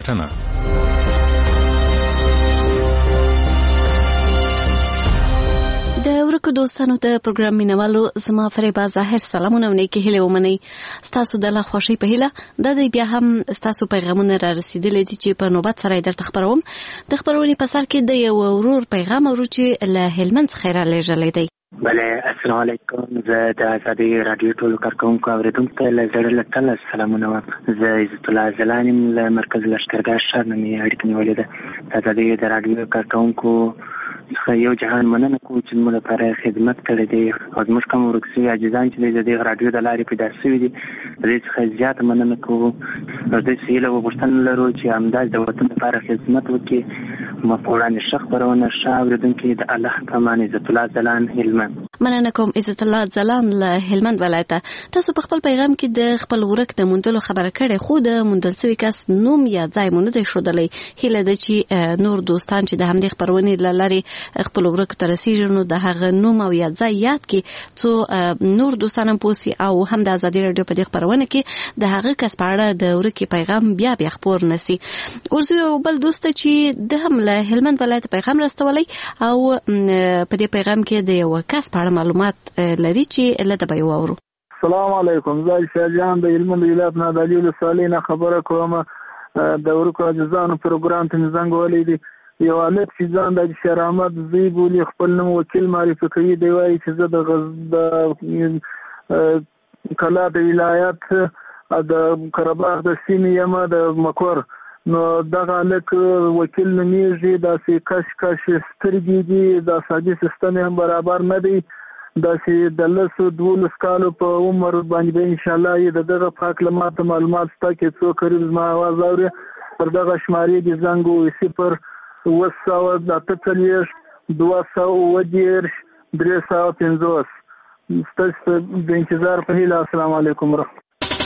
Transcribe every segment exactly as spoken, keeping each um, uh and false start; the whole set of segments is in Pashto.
پلټنه. د ورکو دوستانو د پروګرام مینوالو زما فریبا ظاهر سلامونه ونیکي هیله ومنئ. ستاسو د لا خوښۍ په هیله دا دی بیا هم ستاسو پیغامونه را رسیدلي دي چې په نوبت سره یې درته خپروم. د خپرونې په سر کې د یو ورور پیغام اورو چې له هلمند څخه را لېږلی دی. بله السلام علیکم. زه د ازادي راډیو ټولو کارکوونکو اورېدونکو ته له زړه له تله سلامونه وایم. زه عزت الله زلان یم له مرکز لښکرګاه ښار نه مې اړیکه نیولې ده. د ازادي د راډیو کارکوونکو څخه یو جهان مننه کوو چې زموږ لپاره خدمت کړی دی او زموږ کوم ورک شوي عاجزان چې دی د دې راډیو د لارې پیدا شوي دي د دې څخه زیاته مننه کوو. او داسې هیله او غوښتنه لرو چې همداسې د وطن لپاره خدمت وکړي. ما په وړاندې ښه خپرونه ښه اورېدونکي د الله په امان عزت الله ځلان هلمند. مننه کوم عزت الله ځلان له هلمند ولایته. تاسو په خپل پیغام کې د خپل ورک د موندلو خبره کړې خو د موندل شوي کس نوم یا ځای مو نه دی ښودلی. هیله ده چې نور دوستان چې د همدې خپرونې له لارې خپل ورک ته رسیږي نو د هغه نوم او یا ځای یاد کړي څو نور دوستان هم پوسي او هم د ازادي راډیو په دې خپرونه کې د هغه کس په اړه د ورکي پیغام بیا بیا خپور نسی. ورزو یو بل دوست چې د هم له هلمند ولایت پیغام راستولی او په دې پیغام کې د یو کس په اړه معلومات لري چې لته به یې واورو. السلام علیکم. زه عایشه جان د هلمند ولایت نه د علي ولسوالۍ نه خبره کوم. د ورکو عزیزانو پروګرام ته مې زنګ وهلی دی. یو هلک چې ځان د شیر احمد زوی بولي خپل نوم وکیل معرفي کوي. دی وایي چې زه د غز د کلا د ولایت د قرهباغ د سیمې یم د مکور. نو دغه هلک وکیل نومیږي. داسې کش کش سترګې دي. د اعصابي سیستم هم برابر نه دی. داسې د لسو دولس کالو په عمر باندې به انشاءالله یې د دغه په هکله ماته معلومات شته کې څو قریب زما اواز اوري. پر دغه شمارې دې زنګ ووهي صفر اوه سوه اته څلوېښت دوه سوه اووه دېرش درې سوه پنځوس. ستاسو د انتظار په هیله. السلام علیکم ورحمة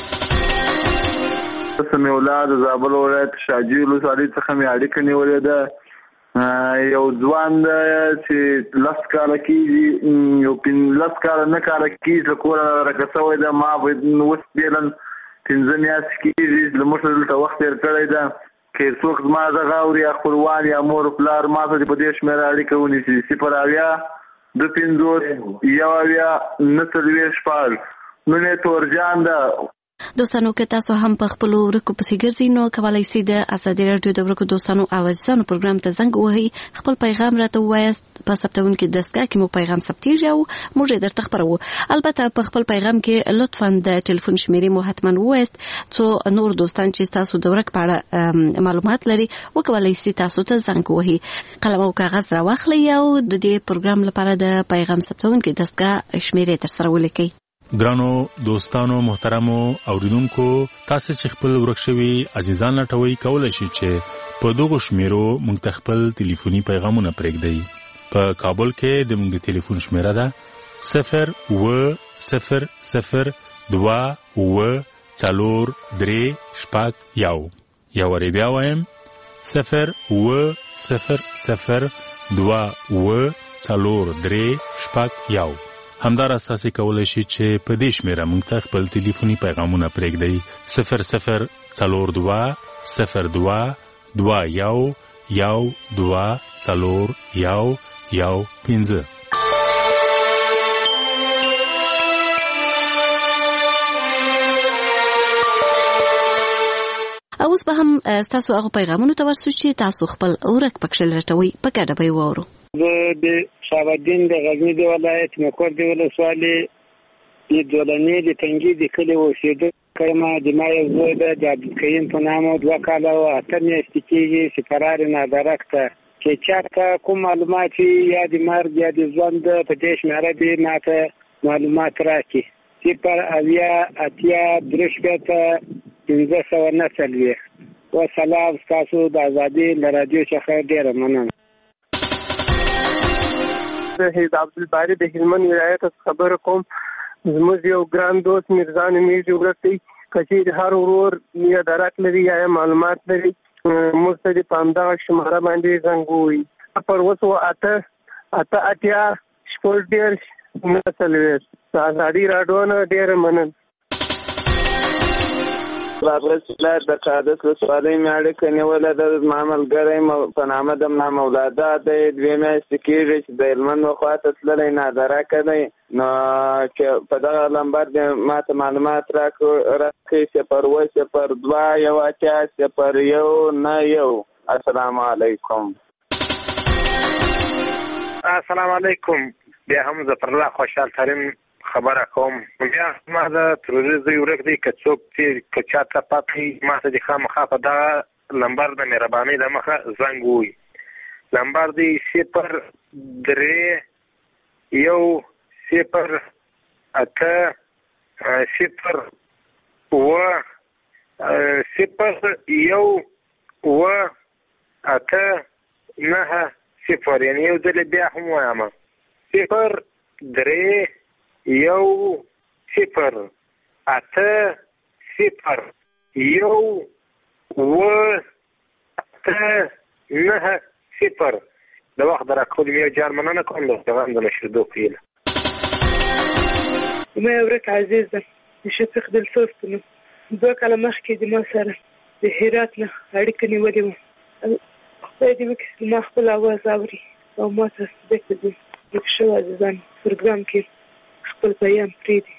الله. سمې الله د زابل ولایت شاجوی ولسوالۍ څخه مې اړیکه نیولې ده. یو ځوان دی چې لس کاله کېږي یو لس کاله نه کاله کېږي له کوره رکه شوی ده. ما اوس فعلا پنځه میاشتې کېږي له موږ دلته وخت تېر کړی ده. که څوک زما دغه اوري یا خپلوان یا مور پلار ما ته په دې شمېره اړیکه ونیسي صفر اویا دوه پنځوس یو اویا نهه څلوېښت شپږ. نوم یې تورجان ده. دوستانو که تاسو هم په خپلو ورکو پسې ګرځئ نو کولی سئ د ازادي راډیو د ورکو دوستانو او عزیزانو پروګرام ته زنګ ووهئ. خپل پیغام راته ووایاست. په ثبتونکي دستګاه کې مو پیغام ثبتېږي او موږ یې درته خپروو. البته په خپل پیغام کې لطفا د ټلیفون شمیرې مو حتما ووایست څو نور دوستان چې تاسو د ورک په اړه معلومات لري وکولی سئ تاسو ته زنګ ووهي. قلم او کاغذ راواخلئ او د دې پروګرام لپاره د پیغام ثبتونکي دستګاه شمیرې ترسره ولیکئ. ګرانو دوستانو محترمو اوریدونکو تاسو چې خپل ورک شوي عزیزان لټوي کولای شئ چې په دغه شمیرو موږ ته خپل ټلیفوني پیغامونه پرېږدئ. په کابل کې د موږ د ټلیفون شمیره ده صفر اوه صفر صفر دوه اوه څلور درې شپږ یو. یا وری بیا وایم صفر اوه صفر صفر دوه اوه څلور درې شپږ یو. همداراز تاسو کولای شئ چې په دې شمیره موږ ته خپل ټلیفوني پیغامونه پرېږدئ صفر صفر څلور دوه صفر دوه دوه یو یو دوه څلور یو یو پنځه. اوس به هم تاسو هغه پیغامونو ته ورسو چې تاسو خپل ورک پکښې لټوئ. په ګډه به یې واورو. زه د شهابالدین د غزني د ولایت مکور د ولسوالۍ د دولنې د تنګي د کلي اوسېدونکی یم. د ما یو زوی ده د عبدالکریم په نامه دوه کاله او اته میاشتې کېږي چې فرار نادرک ته چې چاته کوم معلومات یا د مرګ یا د ژوند په دې شمېره دې ما ته معلومات راکړي. صفر اویا اتیا درې شپېته پنځه سوه نه څلوېښت. وسلام. ستاسو د ازادي له راډیو څخه ډېره مننه. زه عبدالباري د هلمند ولایت خبره کوم. زموږ یو ګران دوست میرزا نومیږي ورک دی. که چېرې هر ورور یا درک لري یا معلومات لري موږ ته دې په همدغه شماره باندې زنګ ووهي. پر اوه سوه اته اته اتیا شپږ دېرش نهه څلوېښت. د ازادي راډیو نه ډېره مننه. بابرس ولایت د قادس ولسوالۍ مې اړیکه نیوله ده. زما ملګری په نامه د ملا مولادا دی. دوې میاشتې کېږي چې د هلمند خواته تللی نادرکه دی. نو په دغه لمبر دې ما ته معلومات راکړئ. صفر اووه صفر دوه یو اتیا صفر یو نه یو. السلام علیکم. السلام علیکم. بیا هم ظفر الله خوشحال ترین خبره کوم. بیا ما د تروریست زوی ورک دی که څوک چې که چاته پاتې ما ته د خامخا په دغه لمبر د مهربانۍ د مخه زنګ ووایي. لمبر دی صفر درې یو صفر اته صفر اووه صفر یو اووه اته نهه صفر. یعنې یو ځل بیا هم وایم صفر درې یو صفر اته صفر یو اووه اته نهه صفر. د وخت د راکولو مې یو جان مننه کوم. د پیغام د نشردو په هیله. زما یو ورک عزیز ده د شفیق دلسوز په نوم. دوه کاله مخکې د ما سره د هرات نه اړیکه نیولې وه. خدای دې وکړي زما خپل اواز اوري او ما ته بېرته د ورک شوي عزیزانو پروګرام کې خپل پیام پرېږدي.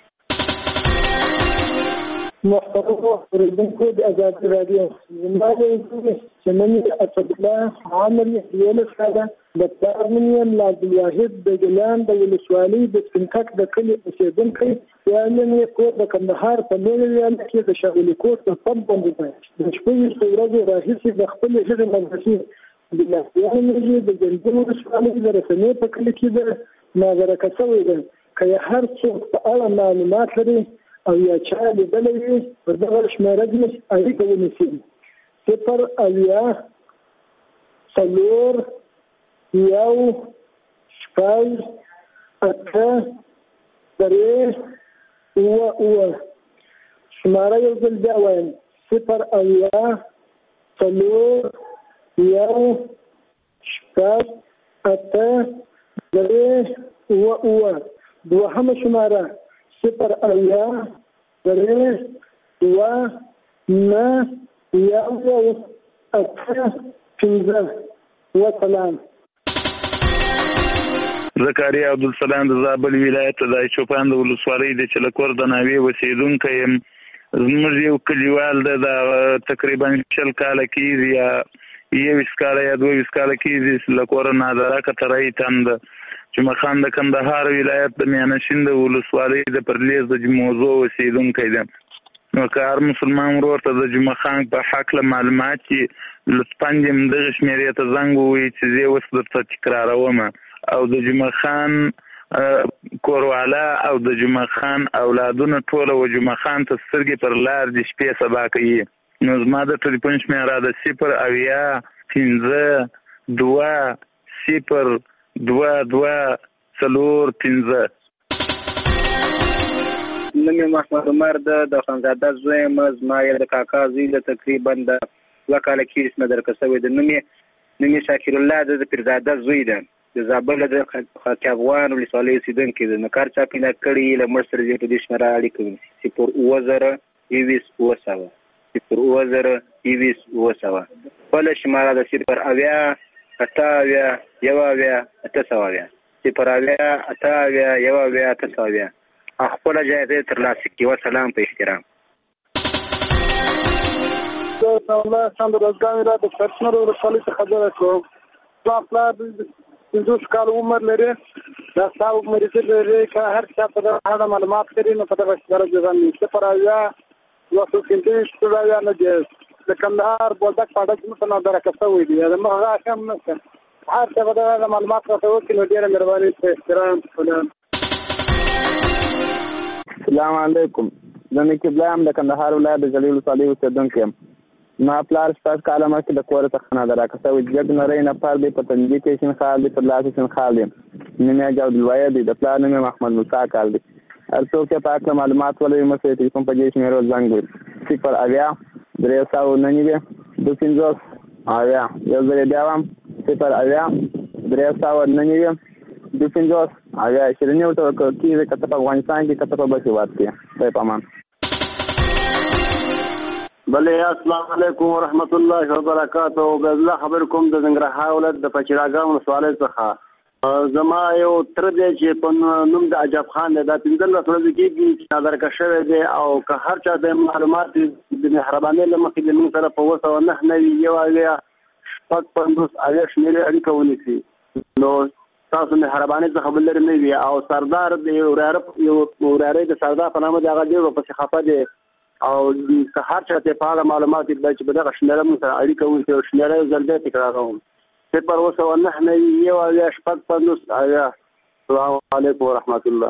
محترم اوریدونکو د ازادي راډیو، زما ویل چې نن یې اسدالله عامر یولس کاله د پلار نوم یې ملا عبدالواحد د ګیلان د ولسوالۍ د سپینکک د کلي اوسېدونکی. بیا نن یې کور د کندهار په نوې ویاله کې د شاغلي کوټ په پمپ باندې دی. د شپږویشتو ورځو راهیسې د خپلې هغې مدرسې د لاهیانو مېږې د ګنجګل ولسوالۍ د رسنۍ په کلي کې ده ناظرکه شوې ده. که یې هر څوک په اړه معلومات لري او یا چا لیدلی وي په دغه شمېره کې اړیکه ونیسي. صفر اویا څلور یو شپږ اته درې اووه اووه. شماره یو ځل بیا وایم صفر اویا څلور یو شپږ اته درې اووه اووه. دوهمه شماره صفر اویا درې دوه نه یو یو اته پنځه. وسلام. زکریا عبدالسلام د زابل ولایت د چوپان د ولسوالۍ د چلکور د ناوې اوسېدونکی یم. زموږ یو کلیوال ده د تقریبا شل کاله کېږي یا یویشت کاله یا دوه ویشت کاله کېږي له کوره نادرکه ترۍ تم ده. جمعه خان د کندهار ولایت د میانشین د ولسوالۍ د پرلیز د موضوع اوسېدونکی ده. نو که هر مسلمان ورور ته د جمعه خان په هکله معلومات چې لطفا دې همدغې شمېرې ته زنګ ووایي چې زه اوس درته تکراروم. او د جمعه خان کوروالا او د جمعه خان اولادونه ټوله و جمعه خان ته سترګې پر لار د شپې سبا کوي. نو زما د ټلیفون شمېره د صفر اویا پنځه دوه صفر دوه دوه څلور پنځه. نوم یې محمد عمر ده د خانزاده زوی یم. زما یې د کاکا زوی له تقریبا د دوه کاله کېږي چې مدرکه شوی ده. نوم یې نوم یې شاکر الله ده د پیرزاده زوی ده. د زابل د خاک افغان ولسوالۍ اوسېدونکی ده. نو کار چا پیدا کړي له موږ سره دې په دې شمېره اړیکه ونیسي. صفر اووه زره یویشت اووه سوه صفر اووه زره یویشت اووه سوه. بله شماره ده صفر اویا اته اویا یو اویا اته سوه اویا صفر اویا اته اویا یو اویا اته سوه اویا. خپله جایزه ترلاسه کړي. وسلام په احترام. زه الله خان د روزګان ولایت د پرچمر ولسوالۍ څخه خبره کوم. زما پلار پنځوس کاله عمر لري. دا ستا مریضي لري. که هر چا په دغه اړه معلومات لري نو په دغه شمېره کې زنګ ووهي. صفر اویا دوه سوه پنځه ویشت اویا نه جایز. د کندهار بولدک په اډه کې موږ ته نادرکه شوی دي. زموږ هغه هم نشته. هر چا په دغه اړه معلومات راته وکړي نو ډېره مهرباني په احترام. سلام. السلام علیکم. زه نقیب الله یم د کندهار ولایت د جلۍ ولسوالۍ اوسېدونکی یم. زما پلار شپږ کاله مخکې د کوره څخه نادرکه شوی. جګ نری نفر دی. په تندي کې شینخال دی. پر لاس یې شینخال دی. نوم یې عبدالواحد دی. د پلار نوم یې محمد موسی کال دی. هر څوک چې په هکله معلومات ولري موږ سره ټلیفون په دې شمېرو زنګ ووهي. صفر اویا درې سوه نهه نوي دوه پنځوس اویا. یو ځل یې بیا وایم صفر اویا درې سوه نهه نوي دوه پنځوس اویا. شیریني ورته کېږي که ته په افغانستان کې که ته په بل هېواد کې. خدای په امان. بلې السلام علیکم ورحمت الله وبرکاته. الله خبر کوم د ننګرهار ولایت د پچراګام ولسوالۍ څخه. زما یو تر دې چې په نوم د عجب خان دی، دا پنځلس ورځې کېږي چې نادرکه شوی دی، او که هر چا ته معلومات د مهربانۍ له مخې د موږ سره په اووه سوه نهه نوي یو اویا شپږ پنځوس اویا شمېرې اړیکه ونیسي، نو تاسو مهربانۍ څخه بل لرې نه وي. او سردار د یو وراره یو وراره د سردار په نامه د هغه ډېر ورپسې خفه دی، او که هر چا ته په اړه معلومات دی چې په دغه شمېره موږ سره اړیکه ونیسي، او شمېره یو ځل بیا تکراروم، صفر اووه سوه نهه نوي یو اویا شپږ پنځوس اویا. السلام علیکم ورحمت الله.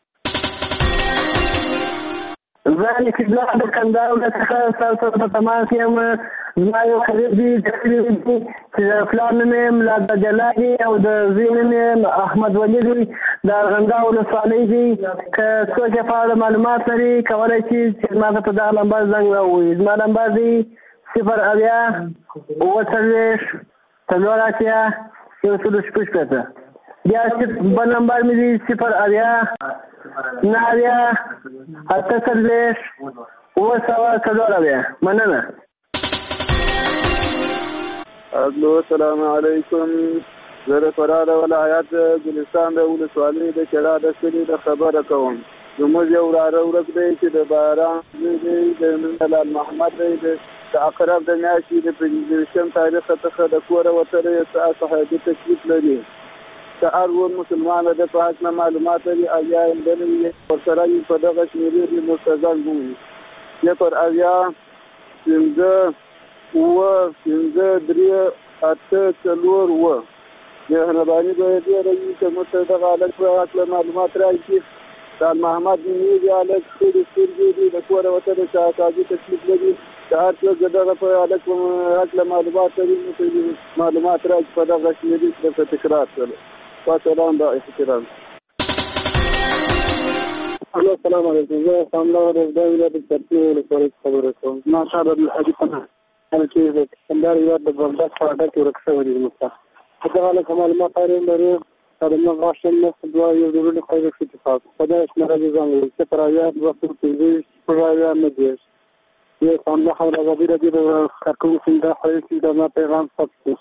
زه چې بیا د کندهار ولایت څخه ستاسو سره په تماس یم. زما یو خبر دی چې د پلار نوم یې ملا جلا دی او د زوی نوم یې احمد ولي دی، د ارغنداو ولسوالۍ دی. که څوک یې په اړه معلومات لري کولی شي چې زما ته په دغه نمبر زنګ راووایي. زما نمبر دی صفر اویا اووه څلوېښت څلور اتیا یو سل شپږ شپېته. بیا بل نمبر مې دی صفر اویا نهه اویا اته څلوېښت اووه سوه څلور اویا. مننه. السلام علیکم. زه د فراه د ولایت ګلستان د ولسوالۍ د چړا د کلي د خبره کوم. زموږ یو وراره ورک دی چې د باران زوی دی، د منلال محمد دی، د اقرب د میاشتې د پنځه ویشتم تاریخ څخه د کوره وتلی ساعت صحابي تشریف لري. که هر ور مسلمان د په حق معلومات لري او یا یې بلوي ورسره یې په دغه شمېرې کې مستزل بوي. صفر اویا پنځه اووه پنځه درې اته څلور اووه. مهرباني به یې ډېره وي چې موږ ته دغه هلک په هکله معلومات راکړي. سال محمد نومیږي، هلک سترګې سترګې دي، د کوره وتلی شهکاږي تکلیف لري. که هر څوک د دغه په هلک په هکله معلومات لري نو ته معلومات راکړي په دغه شمېرې کې درته تکرار کړل. سلام دا احترام. السلام علیکم. زه ساملا د ولایت د پرتې ولسوالۍ خبره کوم. ما شهادت الحاجي پناه چې د کندهار ولایت د بغداد په اډه کې ورک شوی دی. زموږ څخه په دغه هلک معلومات اړین لري. د نهه غاشن نه دوه یو ضروري قاعده اتفاق په دغه شمېره دې ځان وي صفر اویا دوه سل پنځه شپږ اویا نهه دېرش. یو ساملا خبره ازادي راډیو د کارکوونکو د خپرېږي د ما پیغام ثبت کړو.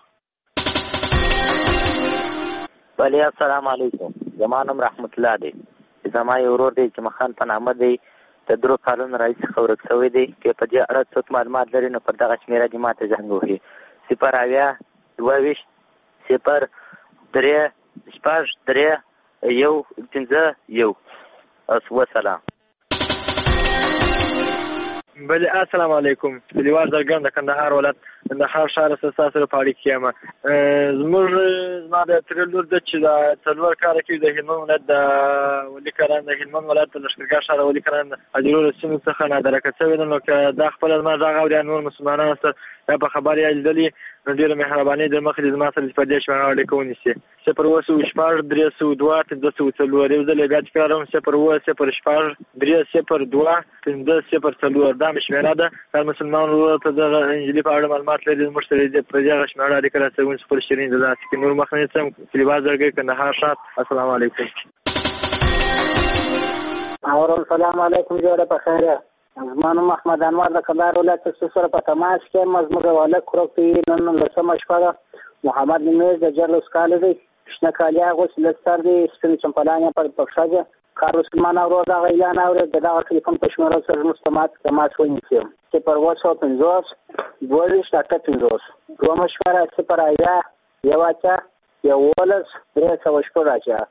بله السلام علیکم. زما نوم رحمت الله دی. زما یو ورور دی چې مخان په نامه دی، د درو کالونو راهیسې څخه ورک شوی دی. که په دې اړه څوک معلومات لري نو پر دغه شمېره دې ما ته زنګ ووهي. صفر اویا دوه ویشت صفر درې شپږ درې یو پنځه یو. وسلام. بله السلام علیکم. کلیوال زرګن د کندهار ولایت د کندهار ښار سره ستاسو سره په اړیکه کې یم. زموږ زما د ترې لور ده چې د څلور کاله کې د هلمند ولایت د ولي کران د هلمند ولایت د لښکرګاه ښار ولي کران د حاجرو سیمو څخه نادرکه شوې ده. نو که دا خپله زما غږ اوري نور مسلمانانو سره دا په خبر یا لیدلي نو ډېره مهرباني د مخې د زما سره په دې شمېره اړیکه ونیسي. صفر اووه سوه شپږ درې سوه دوه پنځه سوه څلور. یو ځل یې بیا تکراروم صفر اووه صفر شپږ درې صفر دوه پنځه صفر څلور. دا مې شمېره ده. هر مسلمان ورور ته دغه نجلۍ په اړه معلومات لري موږ سره په دغه شمېره اړیکه راڅوي. خپل شیرین د داسې کې نور مخ نه نیسم. کلیوال زرګی کندهار ښار. السلام علیکم. السلام علیکم. جوړه په خیره. زما نوم محمد انور د کندهار ولایت څخه سره په تماس کې یم. زموږ هلک ورک دی. نن لسمه شپه ده. محمد نومیږي، د جرلوس کاله دی، شنه کالي اغوستي، لږ سر دی، سپین چمپلان یې په پښه دی. کار مسلمان ورور دغه اعلان اورېد. د دغه ټلیفون په شمېره سره زموږ تماس تماس ونیسي. صفر اووه سوه پنځوس دوه ویشت اته پنځوس. دوهمه شمېره صفر اویا یو اتیا یوولس درې سوه شپږ اتیا.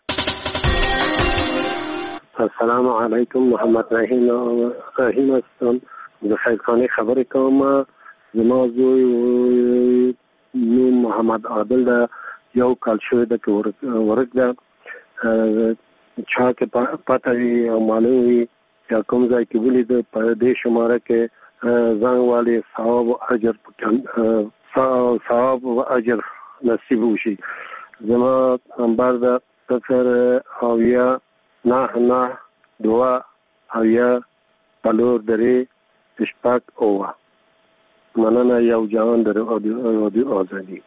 السلام علیکم. محمد رحیم رحیم هستم. د خیرخانې خبرې کوم. زما زوی نوم محمد عادل ده. یو کال شوی ده که ورک ده. چا کې پته وي او معلوم وي یا کوم ځای کې ولیده په دې شماره کې زنګ والي ثواب او اجر ثواب او اجر نصیب وشي. زما نمبر ده صفر اویا نهه نهه دوه اویا څلور درې شپږ اووه. مننه. یو جهان د رادیو آزادي.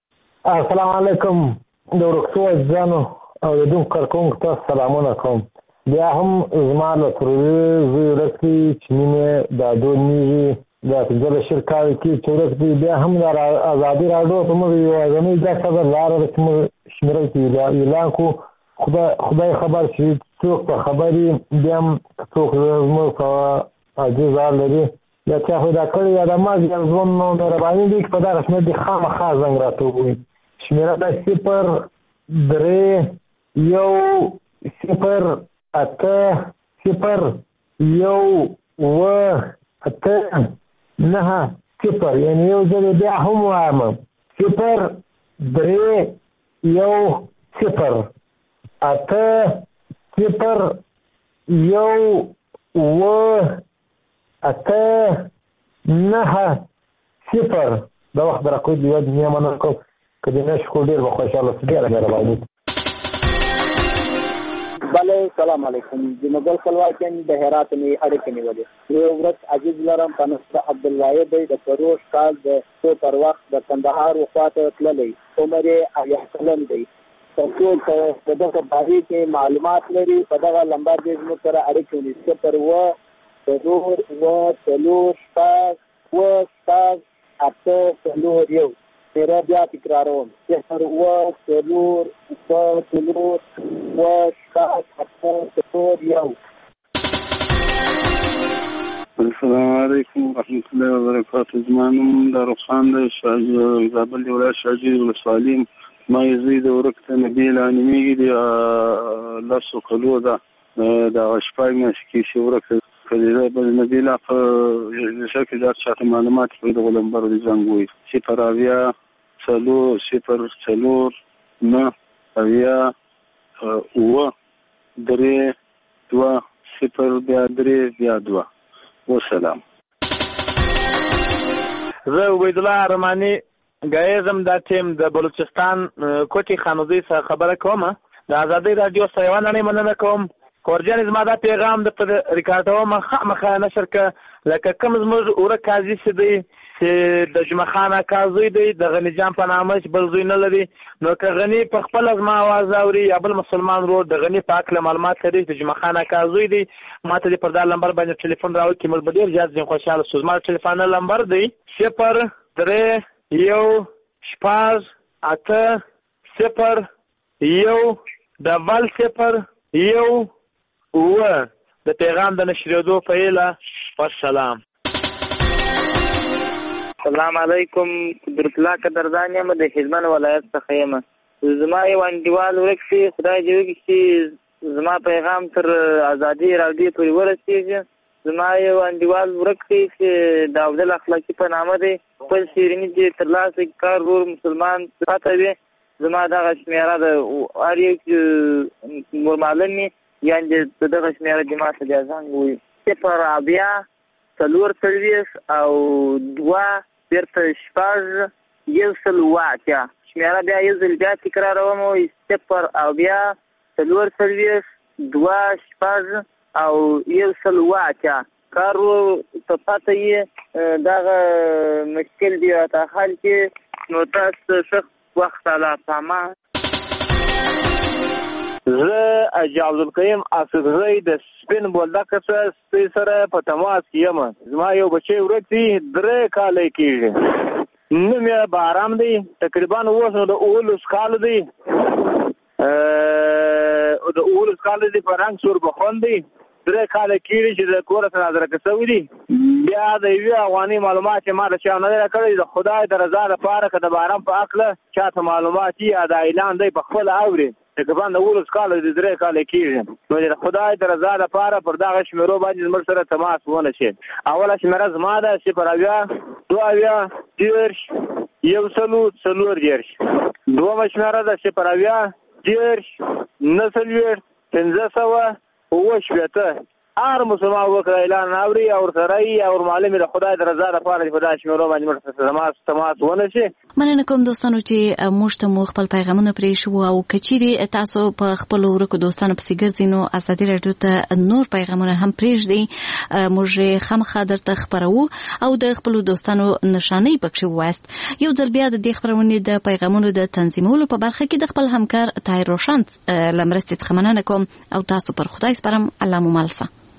السلام علیکم. د ورکتو عزیزانو او د دوم کارکونکو ته سلامونه کوم. بیا هم زما له ترورې زوی ورک دی چې مینې دا دونیږي دا پنځلس شل کال کې چې ورک دی. بیا هم د ازادي راډیو په موږ یوازینۍ ګټه ده لاره ده چې موږ شمېره کې اعلان کړو. خدای خبر چې څوک په خبرې بیا هم څوک زموږ په عاجز حال لري یا چا پیدا کړی یا د مرګ یا ژوند نو مهرباني دی چې په دغه شمېر دې خامخا زنګ راته ووایي. شمېره ده صفر درې یو صفر اته صفر یو اوه اته نهه صفر، یعنې یو ځل بیا هم وایم صفر درې یو صفر اته صفر یو اوه اته نهه صفر. د وخت راکوي د یوه دنیا مننه کوم که د میاشتې کو ډېر به خوشحاله شو. ډېره مهرباني. بله سلام علیکم. د مګل خپلواکۍ د هرات مې اړیکې نیولې. یو ورځ عزیز لرم په نسبه عبدالواحد دی د فروش کال د څو پر وخت د کندهار وخواته تللی. عمر یې اویا کلن دی. ټول په دغه بارې کې معلومات لري. په دغه لمبر دې زموږ سره اړیکې ونیسي. صفر اوه څلور اوه څلور شپږ اوه شپږ اته څلور یو. میرا بیا تکراروم صفر اوه څلور اوه څلور اوه شپږ اته څلور یو. السلام علیکم ورحمت الله وبرکاته. زما نوم داروخ خان دی. زابل د ولایت شاجوی ولسوالي. ما یې زوی د ورک ته نبیل انیمېږي د لسو کلو ده. دغه شپږ میاشتې کې چې ورک کلیده بل نبیله په شکل دار چاته معلومات په دغه لمبر د زنګ وي. صفر اویا څلور صفر څلور نه اویا اوه درې دوه صفر بیا درې بیا دوه. وسلام. زه عبیدالله ارماني ګایزم دا ټیم د بلوچستان کوټي خانوزۍ څخه خبره کوم. د ازادۍ راډیو څخه یوه نړۍ مننه کوم. کورجان زما دا پیغام د په ریکارډوم خامخا نشر که لکه کوم زموږ ورک قاضي چې دی چې د جمعه خان اکا زوی دی د غني جان په نامه چې بل زوی نه لري، نو که غني په خپله زما اواز اوري یا بل مسلمان ورور د غني په هکله معلومات لري چې جمعه خان اکا زوی دی، ما ته دې پر دا نمبر باندې ټلیفون راوکړي، موږ به ډېر زیات ځین خوشحاله شو. زما ټلیفون نمبر دی صفر درې یو شپږ اته صفر یو ډبل صفر یو اوه. د پیغام د نشریدو په هیله والسلام. السلام علیکم. قدرت الله قدردان یم، د هلمند ولایت څخه یم. زما یو انډیوال ورک شي، خدای دې وکړي چې زما پیغام تر ازادي راډیو پورې ورسېږي. زما یو انډیوال ورک شي چې د عبدل اخلاقي په نامه دی، خپل شیریني دې ترلاسه کړي، کار ورور مسلمان پاته وي. زما دغه شمېره د هر یو چې مورمعلم وي یعنې د دغه شمېره دې ما ته بیا زنګ ووایي. صفر اویا څلور څلوېښت او دوه بېرته شپږ یو سل اوه اتیا. شمېره بیا یو ځل بیا تکراروم، صفر اویا څلور څلوېښت دوه شپږ او یو سل اوه اتیا. کار ته پاته یې دغه مشکل دی راته حل کړي، نو تاسو ښه وخت الله پامه. زه حاجي عبدالقیوم اسدزی د سپین بولدک څخه سره په تماس کې یم. زما یو بچی ورک دی، درې کاله کېږي، نوم یې بارام دی، تقریبا اوس نو د اوولس کاله دی، د اوولس کاله دی، په رنګ سور بخون دی، درې کاله کېږي چې د کوره څخه نظرکه شوي دي. بیا د یوې افغاني معلومات چې ما د چا نه دی راکړی، د خدای د رضا لپاره که د بارام په هکله چاته معلومات یا د اعلان دی په خپله اوري، تقریبا د اوولس کاله د درې کاله کېږي، نو د خدای د رضا لپاره پر دغه شمېرو باندې زموږ سره تماس ونه شي. اوله شمېره زما ده صفر اویا دوه اویا دېرش یو سلو څلور دېرش. دومه شمېره ده صفر اویا دېرش نهه څلوېښت پنځه سوه اووه شپېته. هر مسلمان وکړه اعلان اوري او سره او معلم د خدای د رضا لپاره په داسې شمیرو باندې مرسته تماس تماس ونه شي. مننه کوم دوستانو چې موږ ته مو خپل پیغامونه پرې شو او کچيري تاسو په خپل ورکو دوستانو پسې ګرځئ نو ازادي راډیو ته نور پیغامونه هم پرېږدئ، موږ خامخا درته خپرو او د خپل دوستانو نشانې پکښې ووایاست. یو ځل بیا د دې خپرونې د پیغامونو د تنظیمولو په برخه کې د خپل همکار طاهر روشن له مرستې څخه مننه کوم او تاسو پر خدای سپارم. الله مو مل شه.